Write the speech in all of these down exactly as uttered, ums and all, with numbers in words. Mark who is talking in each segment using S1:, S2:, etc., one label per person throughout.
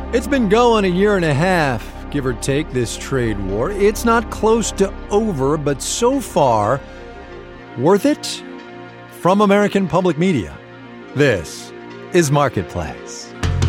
S1: It's been going a year and a half, give or take, this trade war. It's not close to over, but so far, worth it? From American Public Media, this is Marketplace.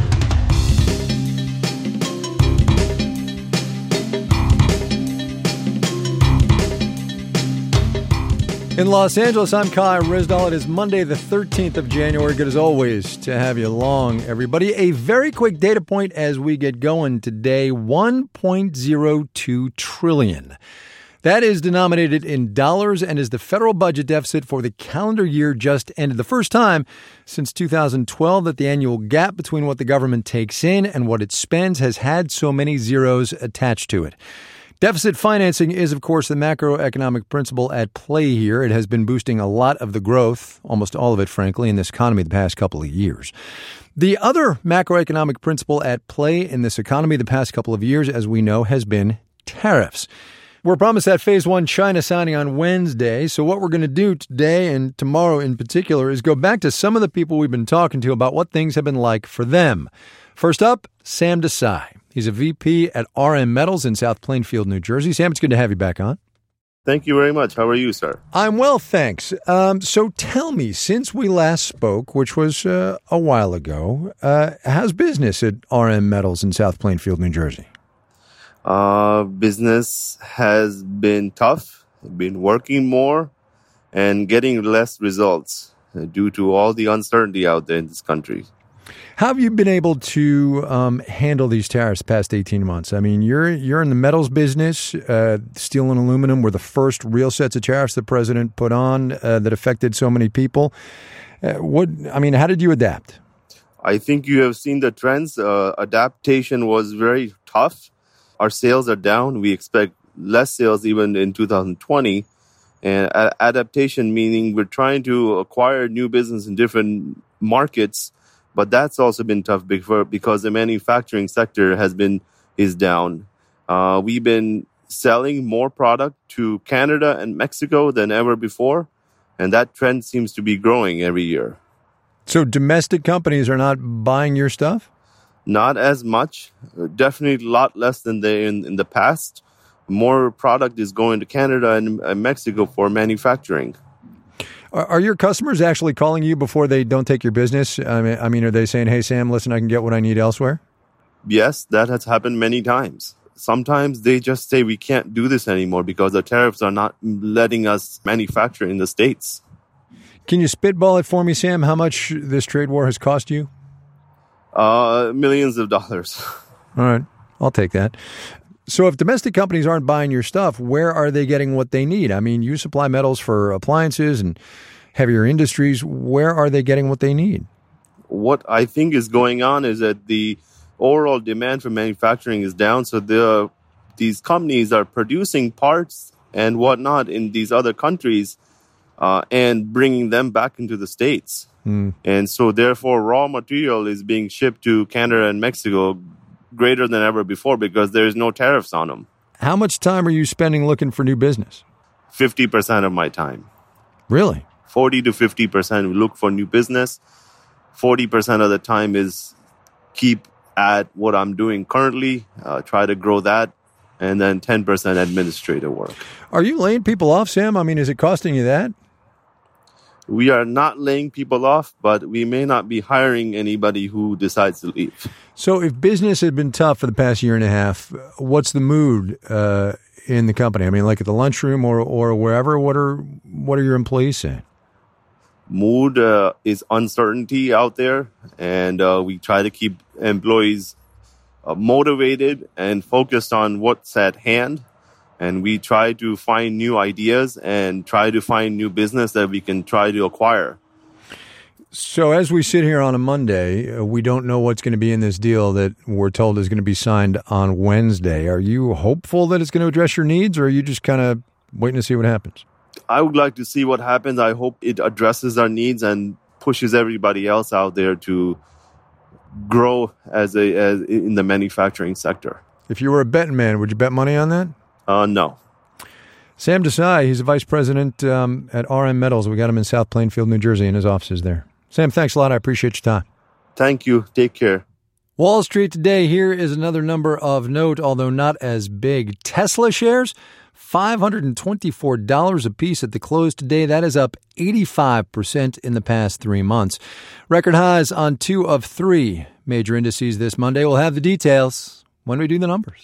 S1: In Los Angeles, I'm Kai Rizdal. It is Monday, the thirteenth of January. Good as always to have you along, everybody. A very quick data point as we get going today, one point zero two trillion dollars. That is denominated in dollars and is the federal budget deficit for the calendar year just ended. The first time since two thousand twelve that the annual gap between what the government takes in and what it spends has had so many zeros attached to it. Deficit financing is, of course, the macroeconomic principle at play here. It has been boosting a lot of the growth, almost all of it, frankly, in this economy the past couple of years. The other macroeconomic principle at play in this economy the past couple of years, as we know, has been tariffs. We're promised that phase one China signing on Wednesday. So what we're going to do today and tomorrow in particular is go back to some of the people we've been talking to about what things have been like for them. First up, Sam Desai. He's a V P at R M Metals in South Plainfield, New Jersey. Sam, it's good to have you back on.
S2: Thank you very much. How are you, sir?
S1: I'm well, thanks. Um, so tell me, since we last spoke, which was uh, a while ago, uh, how's business at R M Metals in South Plainfield, New Jersey?
S2: Uh, business has been tough, been working more, and getting less results due to all the uncertainty out there in this country.
S1: How have you been able to um, handle these tariffs the past eighteen months? I mean, you're you're in the metals business. Uh, steel and aluminum were the first real sets of tariffs the president put on uh, that affected so many people. Uh, what I mean, how did you adapt?
S2: I think you have seen the trends. Uh, adaptation was very tough. Our sales are down. We expect less sales even in two thousand twenty. And uh, adaptation meaning we're trying to acquire new business in different markets. But that's also been tough because the manufacturing sector has been is down. Uh, we've been selling more product to Canada and Mexico than ever before, and that trend seems to be growing every year.
S1: So domestic companies are not buying your stuff?
S2: Not as much. Definitely a lot less than they in, in the past. More product is going to Canada and, and Mexico for manufacturing.
S1: Are your customers actually calling you before they don't take your business? I mean, I mean, are they saying, hey, Sam, listen, I can get what I need elsewhere?
S2: Yes, that has happened many times. Sometimes they just say we can't do this anymore because the tariffs are not letting us manufacture in the States.
S1: Can you spitball it for me, Sam, how much this trade war has cost you?
S2: Uh, millions of dollars.
S1: All right, I'll take that. So if domestic companies aren't buying your stuff, where are they getting what they need? I mean, you supply metals for appliances and heavier industries. Where are they getting what they need?
S2: What I think is going on is that the overall demand for manufacturing is down. So the, these companies are producing parts and whatnot in these other countries uh, and bringing them back into the States. Mm. And so therefore, raw material is being shipped to Canada and Mexico greater than ever before because there's no tariffs on them.
S1: How much time are you spending looking for new business?
S2: fifty percent of my time.
S1: Really?
S2: forty to fifty percent we look for new business. forty percent of the time is keep at what I'm doing currently, uh, try to grow that, and then ten percent administrative work.
S1: Are you laying people off, Sam? I mean, is it costing you that?
S2: We are not laying people off, but we may not be hiring anybody who decides to leave.
S1: So if business had been tough for the past year and a half, what's the mood uh, in the company? I mean, like at the lunchroom or, or wherever, what are what are your employees saying?
S2: Mood uh, is uncertainty out there, and uh, we try to keep employees uh, motivated and focused on what's at hand. And we try to find new ideas and try to find new business that we can try to acquire.
S1: So as we sit here on a Monday, uh, we don't know what's going to be in this deal that we're told is going to be signed on Wednesday. Are you hopeful that it's going to address your needs, or are you just kind of waiting to see what happens?
S2: I would like to see what happens. I hope it addresses our needs and pushes everybody else out there to grow as a as in the manufacturing sector.
S1: If you were a betting man, would you bet money on that?
S2: Uh, no.
S1: Sam Desai, he's a vice president um, at R M Metals. We got him in South Plainfield, New Jersey, in his offices there. Sam, thanks a lot. I appreciate your time.
S2: Thank you. Take care.
S1: Wall Street today, here is another number of note, although not as big. Tesla shares, five hundred twenty-four dollars a piece at the close today. That is up eighty-five percent in the past three months. Record highs on two of three major indices this Monday. We'll have the details when we do the numbers.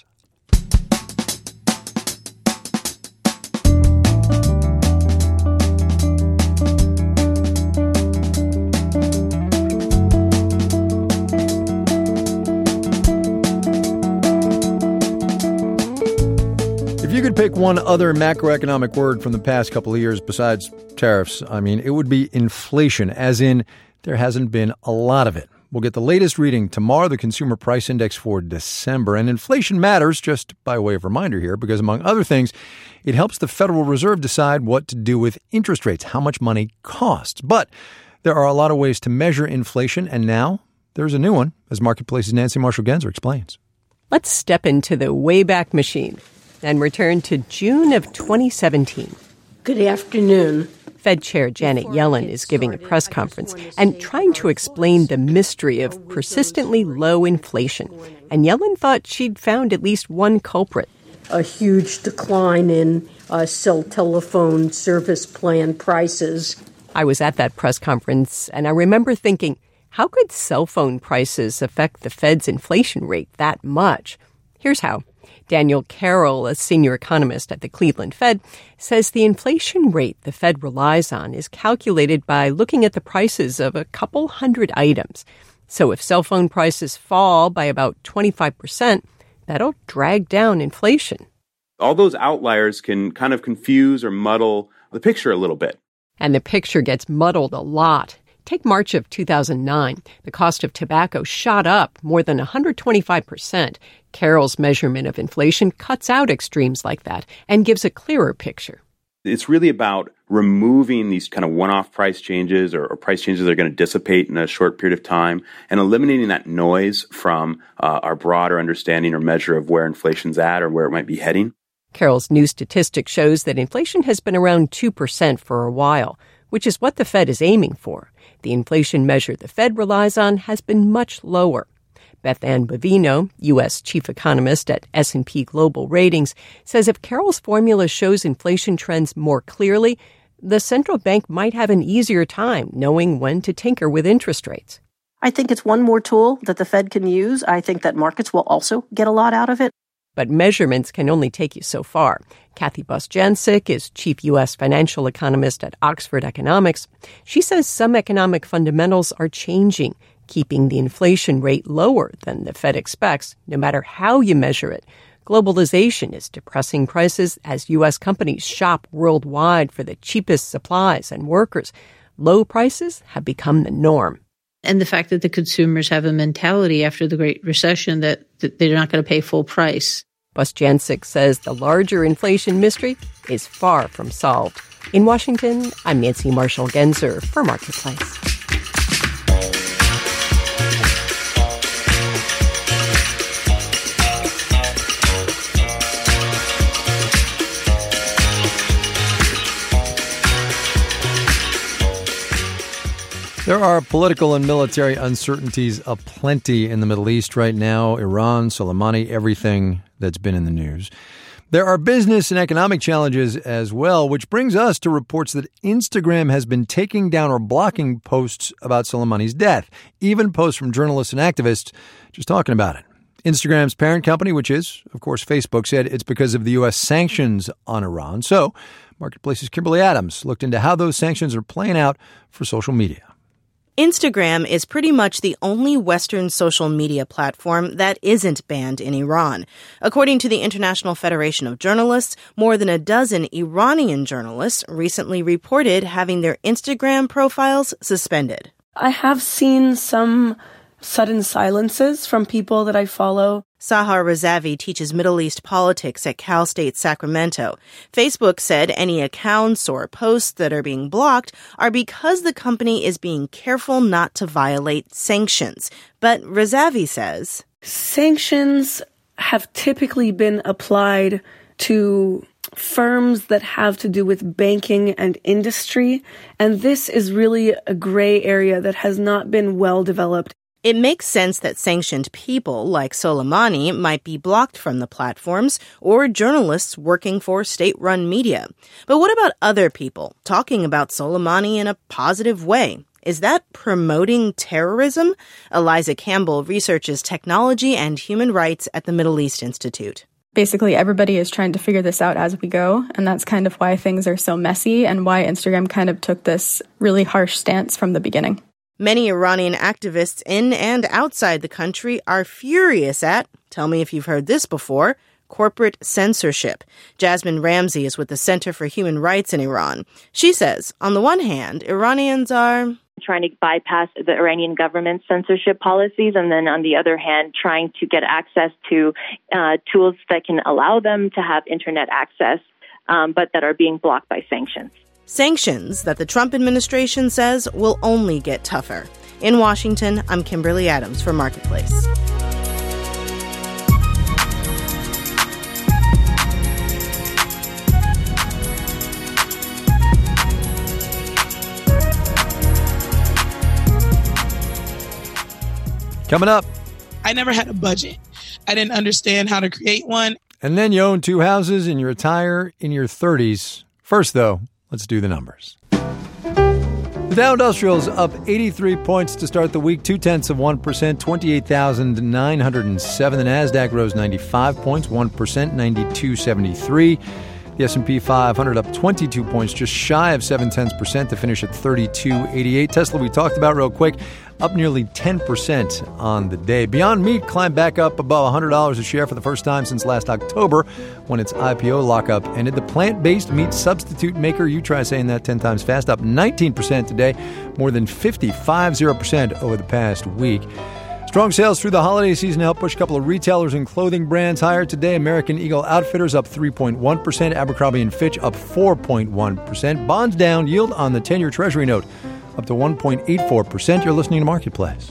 S1: If you could pick one other macroeconomic word from the past couple of years besides tariffs, I mean, it would be inflation, as in there hasn't been a lot of it. We'll get the latest reading tomorrow, the Consumer Price Index for December. And inflation matters, just by way of reminder here, because among other things, it helps the Federal Reserve decide what to do with interest rates, how much money costs. But there are a lot of ways to measure inflation, and now there's a new one, as Marketplace's Nancy Marshall-Genzer explains.
S3: Let's step into the Wayback Machine and return to June of twenty seventeen.
S4: Good afternoon.
S3: Fed Chair Janet Yellen is giving a press conference and trying to explain the mystery of persistently low inflation. And Yellen thought she'd found at least one culprit.
S4: A huge decline in uh, cell telephone service plan prices.
S3: I was at that press conference, and I remember thinking, how could cell phone prices affect the Fed's inflation rate that much? Here's how. Daniel Carroll, a senior economist at the Cleveland Fed, says the inflation rate the Fed relies on is calculated by looking at the prices of a couple hundred items. So if cell phone prices fall by about twenty-five percent, that'll drag down inflation.
S5: All those outliers can kind of confuse or muddle the picture a little bit.
S3: And the picture gets muddled a lot. Take March of two thousand nine. The cost of tobacco shot up more than one hundred twenty-five percent. Carroll's measurement of inflation cuts out extremes like that and gives a clearer picture.
S5: It's really about removing these kind of one-off price changes or, or price changes that are going to dissipate in a short period of time and eliminating that noise from uh, our broader understanding or measure of where inflation's at or where it might be heading.
S3: Carroll's new statistic shows that inflation has been around two percent for a while, which is what the Fed is aiming for. The inflation measure the Fed relies on has been much lower. Beth Ann Bovino, U S chief economist at S and P Global Ratings, says if Carroll's formula shows inflation trends more clearly, the central bank might have an easier time knowing when to tinker with interest rates.
S6: I think it's one more tool that the Fed can use. I think that markets will also get a lot out of it.
S3: But measurements can only take you so far. Kathy Bostjancic is chief U S financial economist at Oxford Economics. She says some economic fundamentals are changing, keeping the inflation rate lower than the Fed expects, no matter how you measure it. Globalization is depressing prices as U S companies shop worldwide for the cheapest supplies and workers. Low prices have become the norm.
S7: And the fact that the consumers have a mentality after the Great Recession that, that they're not going to pay full price.
S3: Bostjancic says the larger inflation mystery is far from solved. In Washington, I'm Nancy Marshall-Genzer for Marketplace.
S1: There are political and military uncertainties aplenty in the Middle East right now. Iran, Soleimani, everything that's been in the news. There are business and economic challenges as well, which brings us to reports that Instagram has been taking down or blocking posts about Soleimani's death, even posts from journalists and activists just talking about it. Instagram's parent company, which is, of course, Facebook, said it's because of the U S sanctions on Iran. So Marketplace's Kimberly Adams looked into how those sanctions are playing out for social media.
S8: Instagram is pretty much the only Western social media platform that isn't banned in Iran. According to the International Federation of Journalists, more than a dozen Iranian journalists recently reported having their Instagram profiles suspended.
S9: I have seen some sudden silences from people that I follow.
S8: Sahar Razavi teaches Middle East politics at Cal State Sacramento. Facebook said any accounts or posts that are being blocked are because the company is being careful not to violate sanctions. But Razavi says,
S9: sanctions have typically been applied to firms that have to do with banking and industry, and this is really a gray area that has not been well developed.
S8: It makes sense that sanctioned people like Soleimani might be blocked from the platforms or journalists working for state-run media. But what about other people talking about Soleimani in a positive way? Is that promoting terrorism? Eliza Campbell researches technology and human rights at the Middle East Institute.
S10: Basically, everybody is trying to figure this out as we go, and that's kind of why things are so messy and why Instagram kind of took this really harsh stance from the beginning.
S8: Many Iranian activists in and outside the country are furious at, tell me if you've heard this before, corporate censorship. Jasmine Ramsey is with the Center for Human Rights in Iran. She says, on the one hand, Iranians are
S11: trying to bypass the Iranian government's censorship policies, and then on the other hand, trying to get access to uh, tools that can allow them to have internet access, um, but that are being blocked by sanctions.
S8: Sanctions that the Trump administration says will only get tougher. In Washington, I'm Kimberly Adams for Marketplace.
S1: Coming up.
S12: I never had a budget. I didn't understand how to create one.
S1: And then you own two houses and you retire in your thirties. First, though, let's do the numbers. The Dow Industrial's up eighty-three points to start the week, two-tenths of one percent, twenty-eight thousand nine hundred seven. The Nasdaq rose ninety-five points, one percent, ninety-two seventy-three. The S and P five hundred up twenty-two points, just shy of seven tenths percent to finish at thirty-two eighty-eight. Tesla, we talked about real quick, up nearly ten percent on the day. Beyond Meat climbed back up above one hundred dollars a share for the first time since last October when its I P O lockup ended. The plant-based meat substitute maker, you try saying that ten times fast, up nineteen percent today, more than fifty-five percent over the past week. Strong sales through the holiday season helped push a couple of retailers and clothing brands higher today. American Eagle Outfitters up three point one percent, Abercrombie and Fitch up four point one percent. Bonds down, yield on the ten-year Treasury note up to one point eight four percent. You're listening to Marketplace.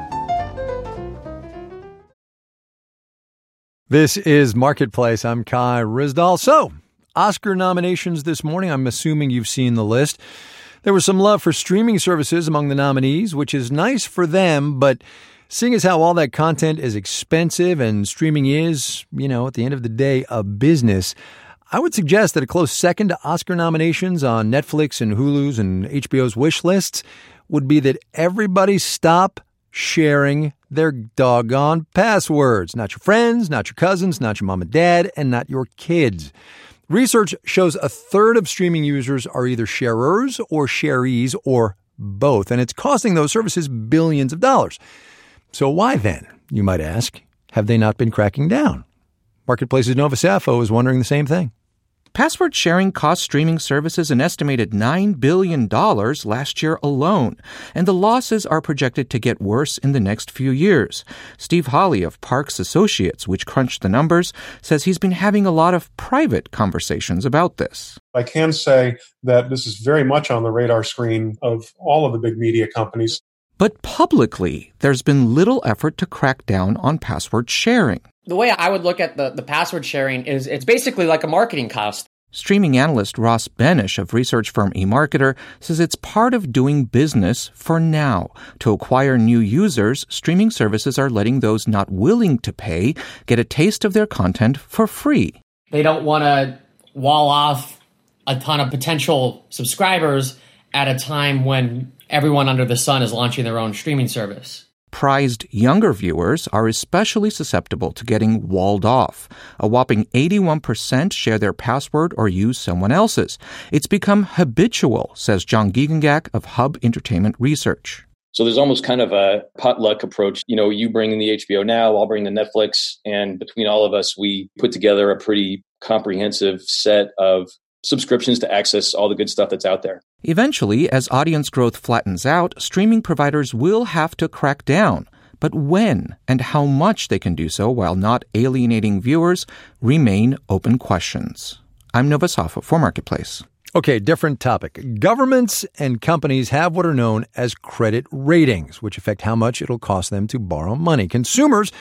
S1: This is Marketplace. I'm Kai Ryssdal. So, Oscar nominations this morning. I'm assuming you've seen the list. There was some love for streaming services among the nominees, which is nice for them, but seeing as how all that content is expensive and streaming is, you know, at the end of the day, a business, I would suggest that a close second to Oscar nominations on Netflix and Hulu's and H B O's wish lists would be that everybody stop sharing their doggone passwords. Not your friends, not your cousins, not your mom and dad, and not your kids. Research shows a third of streaming users are either sharers or sharees or both, and it's costing those services billions of dollars. So why then, you might ask, have they not been cracking down? Marketplace's Nova Safo is wondering the same thing.
S13: Password sharing cost streaming services an estimated nine billion dollars last year alone, and the losses are projected to get worse in the next few years. Steve Hawley of Parks Associates, which crunched the numbers, says he's been having a lot of private conversations about this.
S14: I can say that this is very much on the radar screen of all of the big media companies.
S13: But publicly, there's been little effort to crack down on password sharing.
S15: The way I would look at the, the password sharing is it's basically like a marketing cost.
S13: Streaming analyst Ross Benish of research firm eMarketer says it's part of doing business for now. To acquire new users, streaming services are letting those not willing to pay get a taste of their content for free.
S15: They don't want to wall off a ton of potential subscribers at a time when everyone under the sun is launching their own streaming service.
S13: Prized younger viewers are especially susceptible to getting walled off. A whopping eighty-one percent share their password or use someone else's. It's become habitual, says John Giegengak of Hub Entertainment Research.
S16: So there's almost kind of a potluck approach. You know, you bring in the H B O Now, I'll bring the Netflix, and between all of us, we put together a pretty comprehensive set of subscriptions to access all the good stuff that's out there.
S13: Eventually, as audience growth flattens out, streaming providers will have to crack down. But when and how much they can do so while not alienating viewers remain open questions. I'm Nova Safo for Marketplace.
S1: Okay, different topic. Governments and companies have what are known as credit ratings, which affect how much it'll cost them to borrow money. Consumers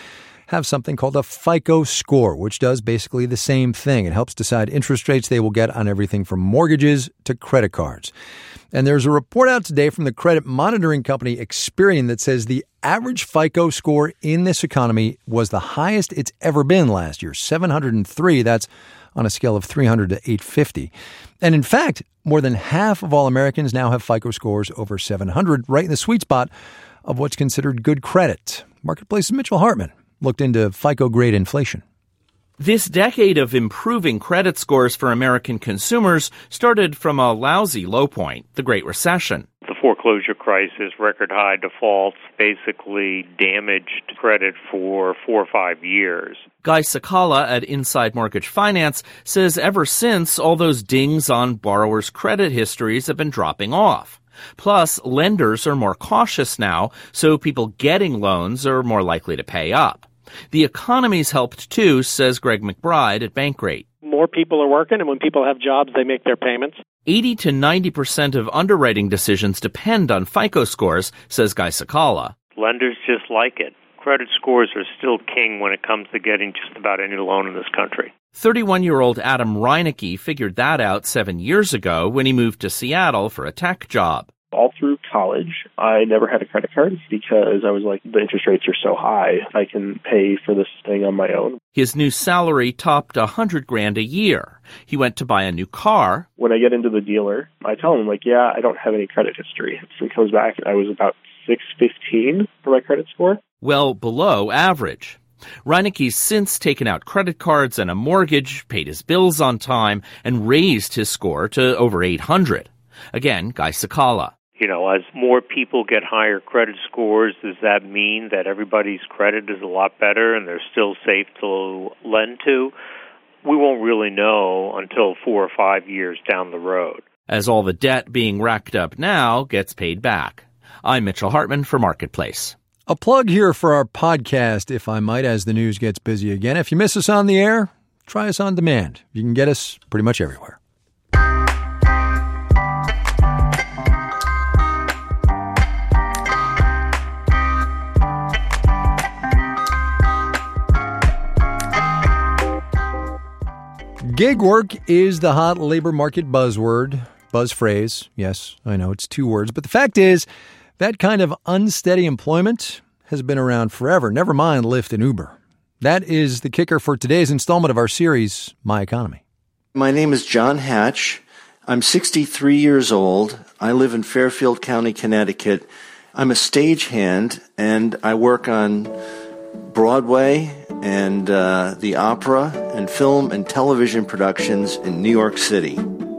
S1: have something called a FICO score, which does basically the same thing. It helps decide interest rates they will get on everything from mortgages to credit cards. And there's a report out today from the credit monitoring company Experian that says the average FICO score in this economy was the highest it's ever been last year, seven hundred three. That's on a scale of three hundred to eight fifty. And in fact, more than half of all Americans now have FICO scores over seven hundred, right in the sweet spot of what's considered good credit. Marketplace's Mitchell Hartman looked into FICO grade inflation.
S17: This decade of improving credit scores for American consumers started from a lousy low point, the Great Recession.
S18: The foreclosure crisis, record high defaults, basically damaged credit for four or five years.
S17: Guy Cicala at Inside Mortgage Finance says ever since, all those dings on borrowers' credit histories have been dropping off. Plus, lenders are more cautious now, so people getting loans are more likely to pay up. The economy's helped too, says Greg McBride at Bankrate.
S19: More people are working, and when people have jobs, they make their payments.
S17: eighty to ninety percent of underwriting decisions depend on FICO scores, says Guy Cicala.
S18: Lenders just like it. Credit scores are still king when it comes to getting just about any loan in this country.
S17: thirty-one-year-old Adam Reinecke figured that out seven years ago when he moved to Seattle for a tech job.
S20: All through college, I never had a credit card because I was like, the interest rates are so high, I can pay for this thing on my own.
S17: His new salary topped a hundred grand a year. He went to buy a new car.
S20: When I get into the dealer, I tell him, like, yeah, I don't have any credit history. So he comes back, I was about six fifteen for my credit score.
S17: Well below average. Reinecke's since taken out credit cards and a mortgage, paid his bills on time, and raised his score to over eight hundred. Again, Guy Cicala.
S18: You know, as more people get higher credit scores, does that mean that everybody's credit is a lot better and they're still safe to lend to? We won't really know until four or five years down the road.
S17: As all the debt being racked up now gets paid back. I'm Mitchell Hartman for Marketplace.
S1: A plug here for our podcast, if I might, as the news gets busy again. If you miss us on the air, try us on demand. You can get us pretty much everywhere. Gig work is the hot labor market buzzword, buzz phrase. Yes, I know it's two words, but the fact is that kind of unsteady employment has been around forever. Never mind Lyft and Uber. That is the kicker for today's installment of our series, My Economy.
S21: My name is John Hatch. I'm sixty-three years old. I live in Fairfield County, Connecticut. I'm a stagehand, and I work on Broadway and uh, the opera and film and television productions in New York City.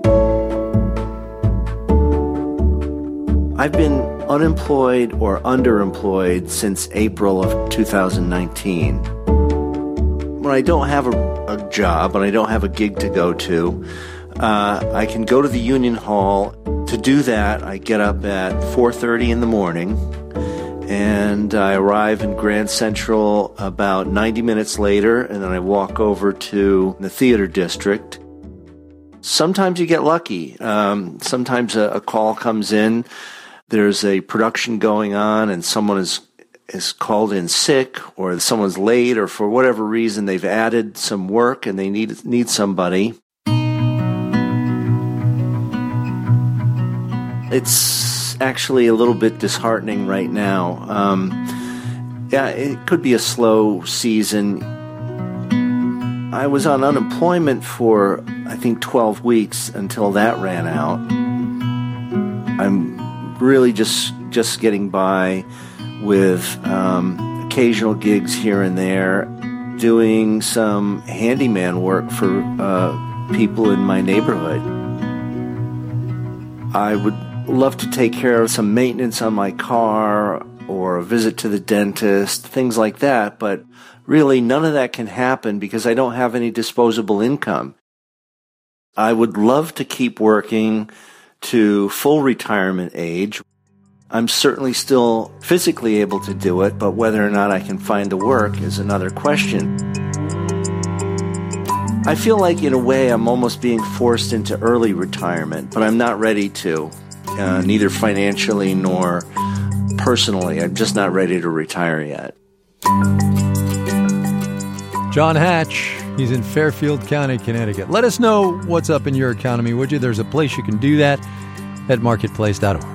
S21: I've been unemployed or underemployed since April of two thousand nineteen. When I don't have a, a job and I don't have a gig to go to, uh, I can go to the Union Hall. To do that, I get up at four thirty in the morning, and I arrive in Grand Central about ninety minutes later, and then I walk over to the theater district. Sometimes you get lucky. Um, sometimes a, a call comes in. There's a production going on, and someone is is called in sick, or someone's late, or for whatever reason they've added some work and they need need somebody. It's actually a little bit disheartening right now. Um, yeah, it could be a slow season. I was on unemployment for, I think, twelve weeks until that ran out. I'm really just just getting by with um, occasional gigs here and there, doing some handyman work for uh, people in my neighborhood. I would love to take care of some maintenance on my car or a visit to the dentist, things like that, but really none of that can happen because I don't have any disposable income. I would love to keep working to full retirement age. I'm certainly still physically able to do it, but whether or not I can find the work is another question. I feel like, in a way, I'm almost being forced into early retirement, but I'm not ready to, uh, neither financially nor personally. I'm just not ready to retire yet.
S1: John Hatch, he's in Fairfield County, Connecticut. Let us know what's up in your economy, would you? There's a place you can do that at marketplace dot org.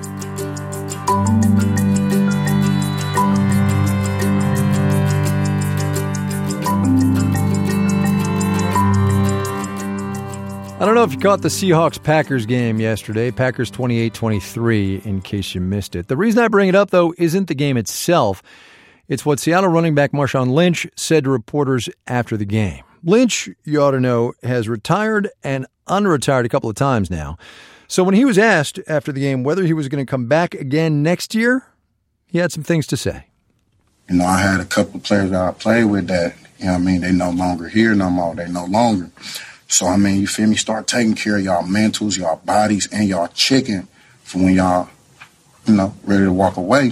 S1: I don't know if you caught the Seahawks-Packers game yesterday. Packers twenty-eight twenty-three, in case you missed it. The reason I bring it up, though, isn't the game itself. It's what Seattle running back Marshawn Lynch said to reporters after the game. Lynch, you ought to know, has retired and unretired a couple of times now. So when he was asked after the game whether he was going to come back again next year, he had some things to say.
S2: You know, I had a couple of players that I played with that, you know what I mean, they no longer here no more. They no longer. So, I mean, you feel me? Start taking care of y'all mentals, y'all bodies, and y'all chicken for when y'all, you know, ready to walk away.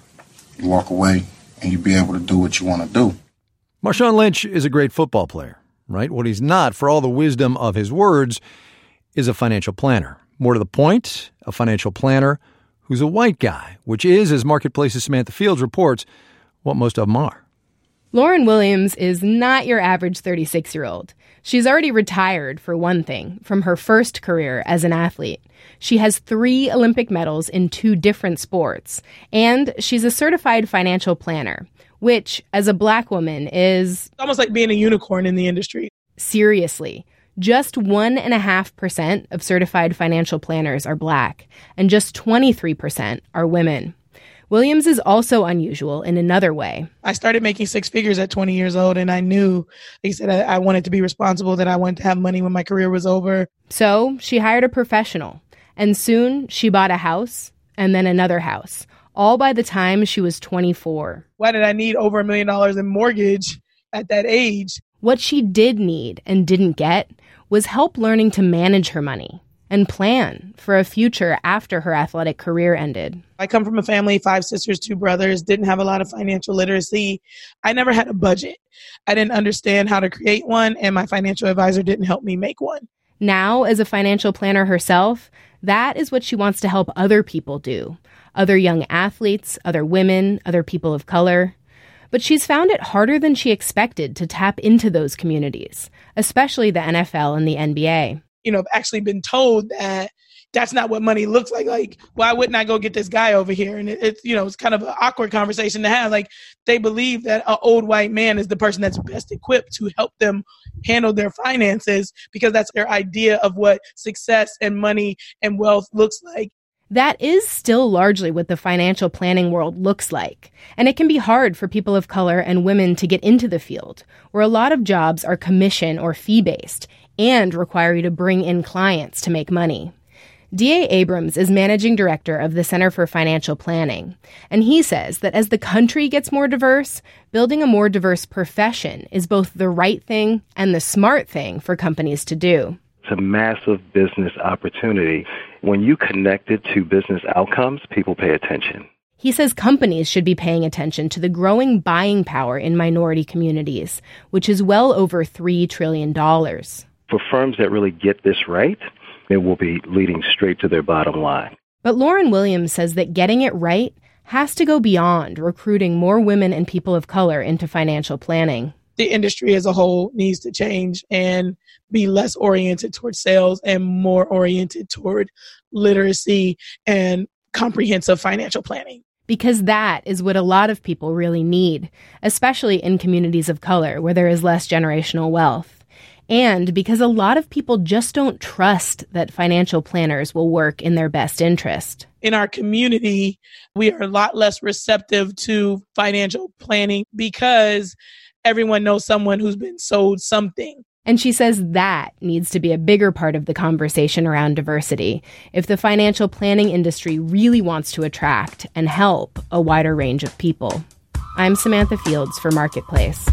S2: You walk away and you be able to do what you want to do.
S1: Marshawn Lynch is a great football player, right? What he's not, for all the wisdom of his words, is a financial planner. More to the point, a financial planner who's a white guy, which is, as Marketplace's Samantha Fields reports, what most of them are.
S22: Lauren Williams is not your average thirty-six-year-old. She's already retired, for one thing, from her first career as an athlete. She has three Olympic medals in two different sports, and she's a certified financial planner, which, as a black woman, is
S12: almost like being a unicorn in the industry.
S22: Seriously. Just one point five percent of certified financial planners are black, and just twenty-three percent are women. Williams is also unusual in another way.
S12: I started making six figures at twenty years old, and I knew, like I said, I, I wanted to be responsible, that I wanted to have money when my career was over.
S22: So she hired a professional, and soon she bought a house and then another house, all by the time she was twenty-four.
S12: Why did I need over a million dollars in mortgage at that age?
S22: What she did need and didn't get was help learning to manage her money and plan for a future after her athletic career ended.
S12: I come from a family, five sisters, two brothers, didn't have a lot of financial literacy. I never had a budget. I didn't understand how to create one, and my financial advisor didn't help me make one.
S22: Now, as a financial planner herself, that is what she wants to help other people do. Other young athletes, other women, other people of color. But she's found it harder than she expected to tap into those communities, especially the N F L and the N B A.
S12: You know, I've actually been told that that's not what money looks like. Like, why wouldn't I go get this guy over here? And it, it's, you know, it's kind of an awkward conversation to have. Like, they believe that an old white man is the person that's best equipped to help them handle their finances, because that's their idea of what success and money and wealth looks like.
S22: That is still largely what the financial planning world looks like. And it can be hard for people of color and women to get into the field, where a lot of jobs are commission or fee-based and require you to bring in clients to make money. D A Abrams is managing director of the Center for Financial Planning, and he says that as the country gets more diverse, building a more diverse profession is both the right thing and the smart thing for companies to do.
S23: It's a massive business opportunity. When you connect it to business outcomes, people pay attention.
S22: He says companies should be paying attention to the growing buying power in minority communities, which is well over three trillion dollars.
S23: For firms that really get this right, it will be leading straight to their bottom line.
S22: But Lauren Williams says that getting it right has to go beyond recruiting more women and people of color into financial planning.
S12: The industry as a whole needs to change and be less oriented toward sales and more oriented toward literacy and comprehensive financial planning.
S22: Because that is what a lot of people really need, especially in communities of color where there is less generational wealth. And because a lot of people just don't trust that financial planners will work in their best interest.
S12: In our community, we are a lot less receptive to financial planning because everyone knows someone who's been sold something.
S22: And she says that needs to be a bigger part of the conversation around diversity if the financial planning industry really wants to attract and help a wider range of people. I'm Samantha Fields for Marketplace.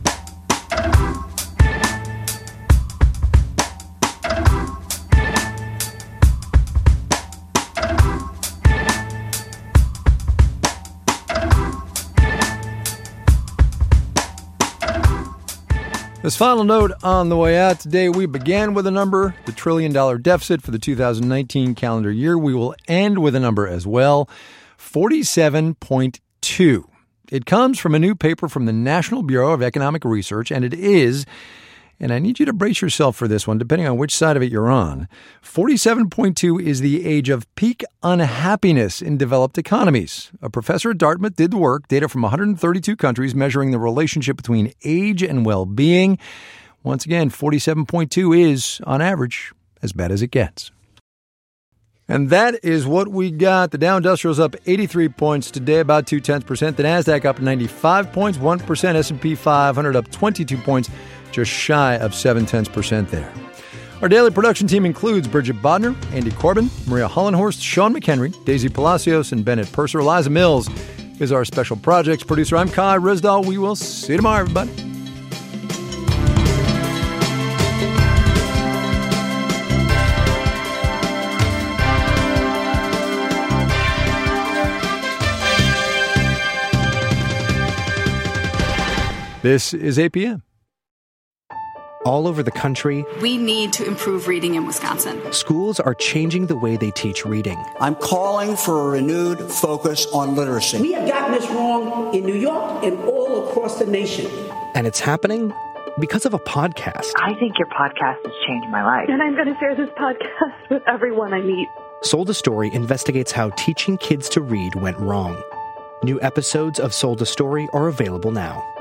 S1: This final note on the way out today, we began with a number, the trillion dollar deficit for the two thousand nineteen calendar year. We will end with a number as well, forty-seven point two. It comes from a new paper from the National Bureau of Economic Research, and it is, and I need you to brace yourself for this one, depending on which side of it you're on, forty-seven point two is the age of peak unhappiness in developed economies. A professor at Dartmouth did the work, data from one hundred thirty-two countries measuring the relationship between age and well-being. Once again, forty-seven point two is, on average, as bad as it gets. And that is what we got. The Dow Industrial's up eighty-three points today, about two-tenths percent. The NASDAQ up ninety-five points, one percent. S and P five hundred up twenty-two points, just shy of seven-tenths percent there. Our daily production team includes Bridget Bodner, Andy Corbin, Maria Hollenhorst, Sean McHenry, Daisy Palacios, and Bennett Purser. Eliza Mills is our special projects producer. I'm Kai Ryssdal. We will see you tomorrow, everybody. This is A P M.
S4: All over the country,
S5: we need to improve reading in Wisconsin.
S4: Schools are changing the way they teach reading.
S6: I'm calling for a renewed focus on literacy.
S24: We have gotten this wrong in New York and all across the nation.
S4: And it's happening because of a podcast.
S25: I think your podcast has changed my life.
S26: And I'm going to share this podcast with everyone I meet.
S4: Sold a Story investigates how teaching kids to read went wrong. New episodes of Sold a Story are available now.